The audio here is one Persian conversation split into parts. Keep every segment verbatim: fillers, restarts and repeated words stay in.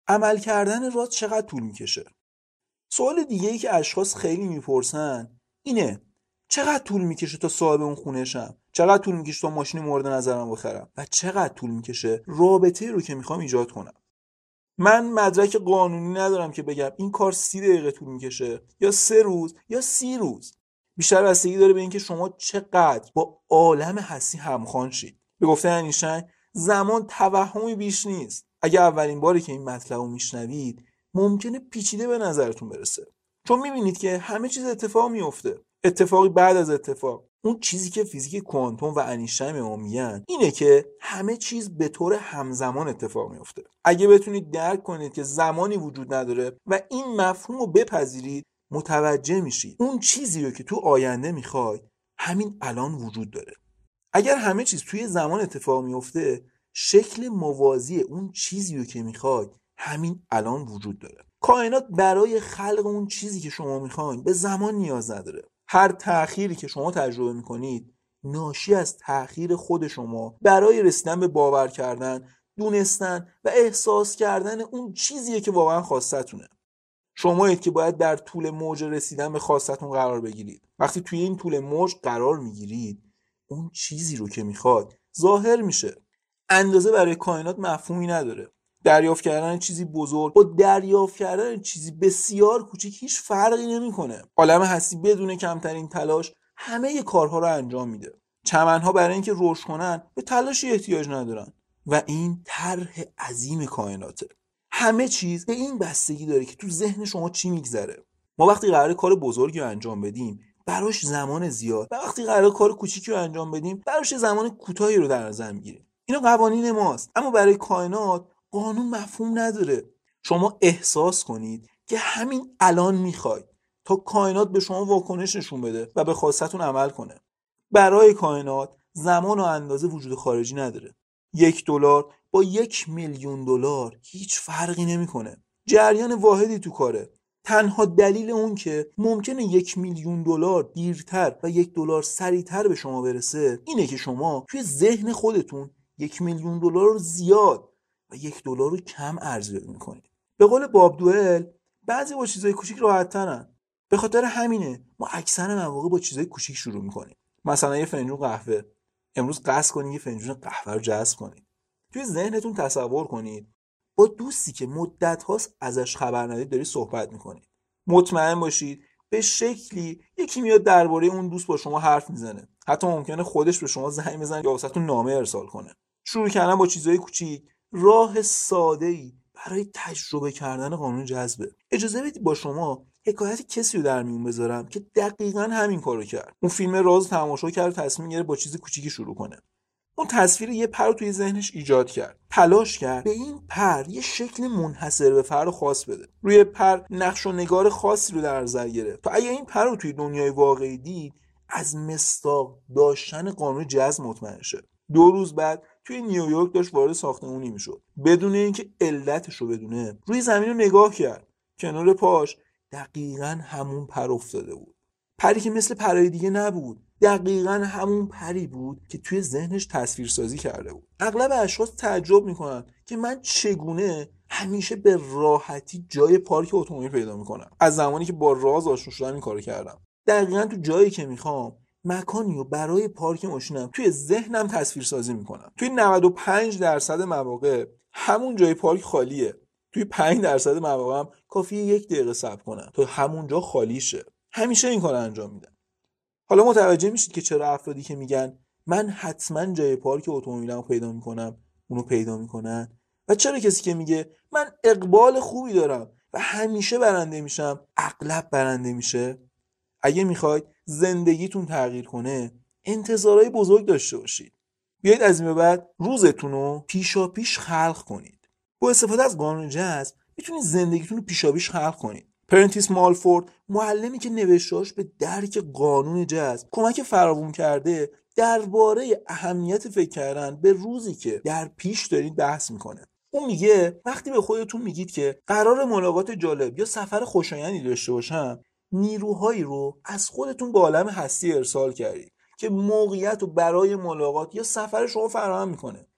عمل کردن راست چقدر طول میکشه؟ سوال دیگه ای که اشخاص خیلی میپرسن اینه چقدر طول میکشه تا صاحب اون خونه شم؟ چقدر طول میکشه تا ماشین مورد نظرم بخرم؟ و چقدر طول میکشه رابطه رو که میخوام ایجاد کنم؟ من مدرک قانونی ندارم که بگم این کار سی دقیقه طول میکشه یا سه روز یا سی روز. بیشتر بستگی داره به اینکه شما چقدر با عالم هستی همخوان شید. به گفته انیشتین زمان توهمی بیش نیست. اگه اولین باری که این مطلب رو میشنوید ممکنه پیچیده به نظرتون برسه، چون میبینید که همه چیز اتفاق میفته، اتفاقی بعد از اتفاق. اون چیزی که فیزیک کوانتوم و انیشتین به ما میگن اینه که همه چیز به طور همزمان اتفاق میفته. اگه بتونید درک کنید که زمانی وجود نداره و این مفهوم رو بپذیرید، متوجه میشید اون چیزی رو که تو آینده میخواید همین الان وجود داره. اگر همه چیز توی زمان اتفاق میفته، شکل موازی اون چیزی رو که میخواید همین الان وجود داره. کائنات برای خلق اون چیزی که شما میخواید به زمان نیاز نداره. هر تأخیری که شما تجربه میکنید ناشی از تأخیر خود شما برای رسیدن به باور کردن، دونستن و احساس کردن اون چیزیه که واقعا خواستتونه. شمایید که باید در طول موج رسیدن به خواستتون قرار بگیرید. وقتی توی این طول موج قرار میگیرید، اون چیزی رو که میخواد ظاهر میشه. اندازه برای کائنات مفهومی نداره. دریافت کردن چیزی بزرگ با دریافت کردن چیزی بسیار کوچیک هیچ فرقی نمیکنه. عالم هستی بدون کمترین تلاش همه کارها رو انجام میده. چمنها برای اینکه رشد کنن به تلاشی احتیاج ندارن و این طرح عظیم کائناته. همه چیز به این بستگی داره که تو ذهن شما چی میگذره. ما وقتی قراره کار بزرگی رو انجام بدیم براش زمان زیاد و وقتی قراره کار کوچیکی رو انجام بدیم براش زمان کوتاهی رو در نظر میگیریم. اینا قوانین ماست، اما برای کائنات قانون مفهوم نداره. شما احساس کنید که همین الان میخواید تا کائنات به شما واکنش نشون بده و به خواستتون عمل کنه. برای کائنات زمان و اندازه وجود خارجی نداره. یک دلار با یک میلیون دلار هیچ فرقی نمیکنه. جریان واحدی تو کاره. تنها دلیل اون که ممکنه یک میلیون دلار دیرتر و یک دلار سریعتر به شما برسه اینه که شما توی ذهن خودتون یک میلیون دلار رو زیاد و یک دلار رو کم ارزیابی میکنید. به قول باب دوئل بعضی با چیزای کوچیک راحت ترن. به خاطر همینه ما اکثر مواقع با چیزای کوچیک شروع میکنیم. مثلا یه فنجون قهوه. امروز قصد کنید یه فنجون قهوه رو جذب کنید. توی ذهنتون تصور کنید با دوستی که مدت هاست ازش خبر ندارید داری صحبت میکنید. مطمئن باشید به شکلی یکی میاد درباره اون دوست با شما حرف میزنه. حتی ممکنه خودش به شما زنگ بزنه یا واسهتون نامه ارسال کنه. شروع کردن با چیزای کوچیک راه ساده‌ای برای تجربه کردن قانون جذبه. اجازه بدید با شما حکایت کسی رو در میون بذارم که دقیقاً همین کارو کرد. اون فیلم راز تماشا کرد و تصمیم گرفت با چیز کوچیکی شروع کنه. اون تصویر یه پر رو توی ذهنش ایجاد کرد. تلاش کرد به این پر یه شکل منحصر به فرد خاص بده. روی پر نقش و نگار خاصی رو در نظر گرفت. تا اگه این پر رو توی دنیای واقعی دید از مصداق داشتن قانون جذب مطمئن شه. دو روز بعد توی نیویورک داشت وارد ساختمونی میشد. بدون اینکه علتش رو بدونه روی زمین رو نگاه کرد. کنار پاش دقیقاً همون پر افتاده بود. پری که مثل پرهای دیگه نبود. دقیقاً همون پری بود که توی ذهنش تصویر سازی کرده بود. اغلب اشخاص تعجب میکنن که من چگونه همیشه به راحتی جای پارک اتومبیل پیدا میکنم. از زمانی که با راز آشنا شدم این کارو کردم. دقیقاً تو جایی که میخوام مکانی رو برای پارک ماشینم توی ذهنم تصویر سازی میکنم. توی نود و پنج درصد مواقع همون جای پارک خالیه. توی پنج درصد مواقع هم کافیه یک دقیقه صبر کنم تا همون جا خالی شه. همیشه این کارو انجام میدم. حالا متوجه میشید که چرا افرادی که میگن من حتما جای پارک اتومبیلمو پیدا میکنم اونو پیدا میکنن و چرا کسی که میگه من اقبال خوبی دارم و همیشه برنده میشم اغلب برنده میشه. اگه میخواید زندگیتون تغییر کنه انتظارهای بزرگ داشته باشید. بیایید از این به بعد روزتون رو پیشا پیش خلق کنید. با استفاده از قانون جذب میتونید زندگیتون رو پیشا پیش خلق کنید. پرنتیس مالفورد معلمی که نوشتهاش به درک قانون جذب کمک فراوون کرده درباره اهمیت فکر کردن به روزی که در پیش دارید بحث میکنه. اون میگه وقتی به خودتون میگید که قرار ملاقات جالب یا سفر خوشایندی داشته باشم، نیروهایی رو از خودتون به عالم هستی ارسال کردید که موقعیت رو برای ملاقات یا سفر شما فراهم میکنه.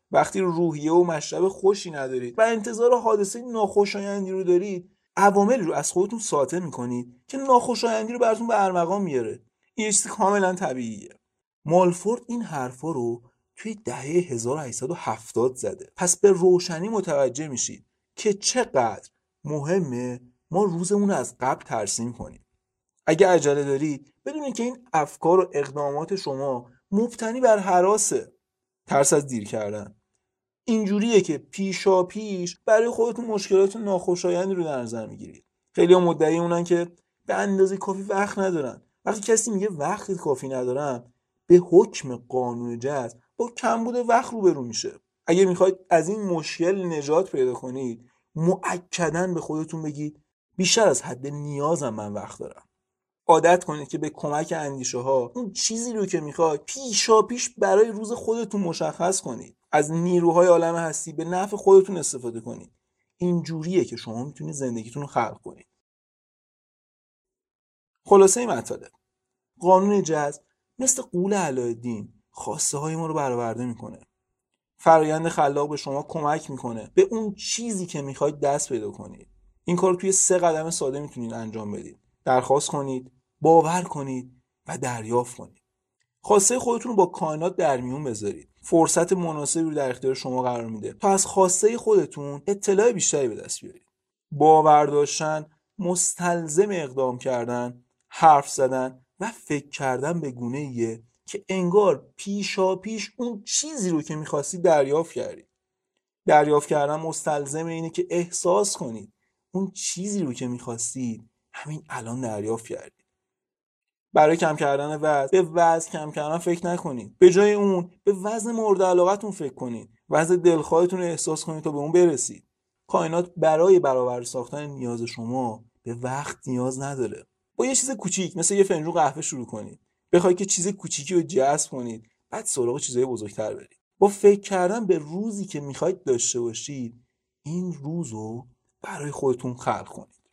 وقتی روحیه و مشرب خوشی ندارید و انتظار حادثه ناخوشایندی رو دارید، عواملی رو از خودتون ساطع میکنید که ناخوشایندی رو براتون به ارمغان میاره. این چیز کاملا طبیعیه. مالفورد این حرفا رو توی دهه هزار و هشتصد و هفتاد زده. پس به روشنی متوجه میشید که چقدر مهمه ما روزمون رو از قبل ترسیم کنیم. اگه عجله دارید بدونید که این افکار و اقدامات شما مبتنی بر هراسه، ترس از دیر کردن. اینجوریه که پیشا پیش برای خودتون مشکلات ناخوشایندی رو در نظر میگیرید. خیلی ها مدعی اونن که به اندازه کافی وقت ندارن. وقتی کسی میگه وقت کافی ندارم، به حکم قانون جذب با کمبود وقت روبرو میشه. اگه میخواید از این مشکل نجات پیدا کنید، مؤکداً به خودتون بگید بیشتر از حد نیازم من وقت دارم. عادت کنید که به کمک اندیشه ها اون چیزی رو که میخواید پیشا پیش برای روز خودتون مشخص کنید. از نیروهای عالم هستی به نفع خودتون استفاده کنید. این جوریه که شما میتونید زندگیتون رو خلق کنید. خلاصه مطلب، قانون جذب مثل غول علاءالدین خواسته های ما رو برآورده میکنه. فرآیند خلاق به شما کمک میکنه به اون چیزی که میخواید دست پیدا کنید. این کار توی سه قدم ساده میتونید انجام بدید. درخواست کنید، باور کنید و دریافت کنید. خواسته خودتون رو با کائنات در میون بذارید. فرصت مناسبی رو در اختیار شما قرار میده تا از خواسته خودتون اطلاع بیشتری به دست بیارید. باور داشتن مستلزم اقدام کردن، حرف زدن و فکر کردن به گونه‌ایه که انگار پیشا پیش اون چیزی رو که می‌خواستید دریافت کردید. دریافت کردن مستلزم اینه که احساس کنید اون چیزی رو که می‌خواستید همین الان دریافت کردید. برای کم کردن وزن به وزن کم کردن فکر نکنید. به جای اون به وزن مورد علاقتون فکر کنید. وزن دلخواهتون رو احساس کنید تا به اون برسید. کائنات برای برآورده ساختن نیاز شما به وقت نیاز نداره. با یه چیز کوچیک مثل یه فنجون قهوه شروع کنید. بخواید که چیز کوچیکی رو جذب کنید، بعد سراغ چیزای بزرگتر برید. با فکر کردن به روزی که میخواید داشته باشید، این روزو برای خودتون خلق کنید.